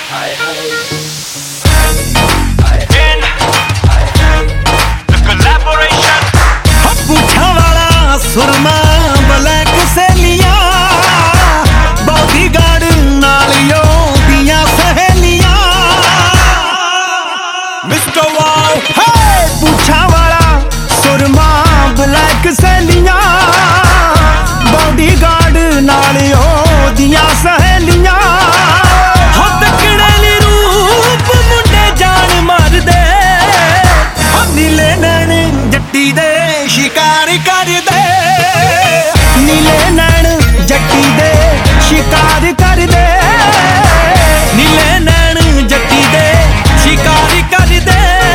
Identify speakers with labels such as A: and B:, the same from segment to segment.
A: पूछा वाला सुरमा ब्लैक सहेलियां बॉडीगार्ड नालियों दियां सहेलियां मिस्टर वाओ हे पूछा वाला सुरमा ब्लैक सहेलियां बॉडीगार्ड नालियों दियां सहेलियां हो तकड़े रूप मुंडे जान मार दे नीले नैन जट्टी दे शिकार कर दे नीले नैन जट्टी दे शिकार कर दे नीले नैन जट्टी दे शिकार कर दे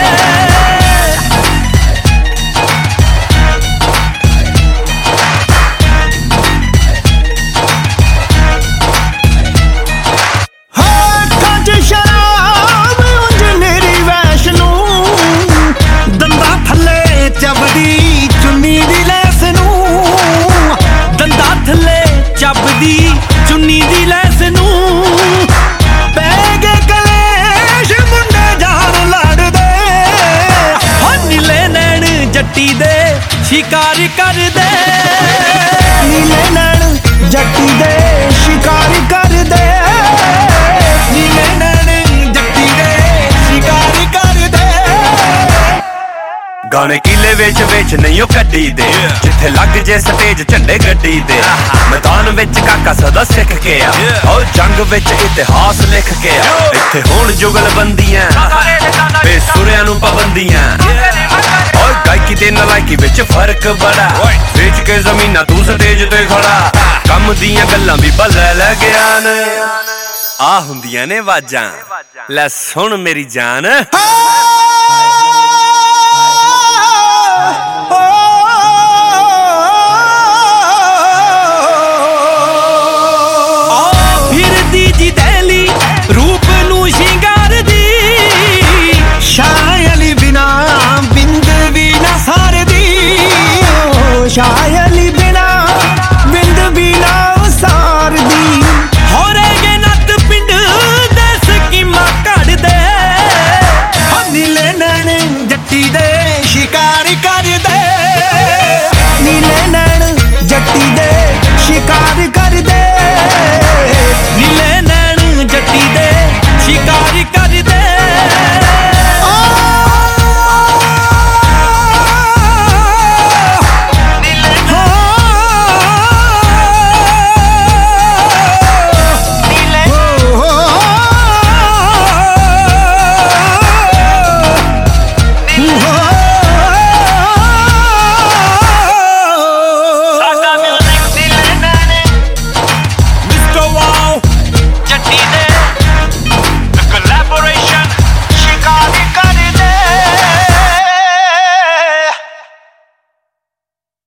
A: ਚੱਬਦੀ ਚੁੰਨੀ ਦੀ ਲੈਸ ਨੂੰ ਪੈ ਗਏ ਕਲੇਸ਼ ਮੁੰਡੇ ਜਾਨ ਲੜਦੇ ਹੋ ਨੀਲੇ ਨੈਣ ਜੱਟੀ ਦੇ ਸ਼ਿਕਾਰ ਕਰਦੇ ਨੀਲੇ ਨੈਣ ਜੱਟੀ ਦੇ ਸ਼ਿਕਾਰ ਕਰਦੇ ਨੀਲੇ ਨੈਣ ਜੱਟੀ ਦੇ ਸ਼ਿਕਾਰ ਕਰਦੇ ਗਾਣੇ ਕਿਲੇ ਵਿੱਚ ਨਹੀਂ ਉਹ ਕੱਢੀ ਦੇ ਜਿੱਥੇ ਲੱਗ ਜੇ ਸਟੇਜ ਝੰਡੇ ਗੱਡੀ ਦੇ ਮੈਦਾਨ ਵਿੱਚ ਕਾਕਾ ਸਦਾ ਸਿੱਖ ਕੇ ਆ ਉਹ ਜੰਗ ਵਿੱਚ ਇਤਿਹਾਸ ਲਿਖ ਕੇ ਆ ਇੱਥੇ ਹੁਣ ਜੁਗਲ ਬੰਦੀਆਂ ਬੇਸੁਰਿਆਂ ਨੂੰ ਪਾਬੰਦੀਆਂ ਔਰ ਗਾਇਕੀ ਤੇ ਨਲਾਇਕੀ ਵਿੱਚ ਫਰਕ ਬੜਾ ਵੇਚ ਕੇ ਜ਼ਮੀਨਾਂ ਤੂੰ ਸਟੇਜ ਤੇ ਖੜਾ ਕੰਮ ਦੀਆਂ ਗੱਲਾਂ ਵੀ ਭੱਲੇ ਲੈ ਗਿਆ ਨੇ ਆ ਹੁੰਦੀਆਂ ਨੇ ਆਵਾਜ਼ਾਂ ਲੈ ਸੁਣ ਮੇਰੀ ਜਾਨ रूप नू शिंगारदी शायली बिना बिंद भी ना सारदी शायली बिना बिंद भी ना सारदी हो रहे नत पिंड दे स्कीमां कढ दे नीले नैण जट्टी दे शिकार कर दे नीले नैण जट्टी दे शिकार कर दे नीले नैण जट्टी दे शिकार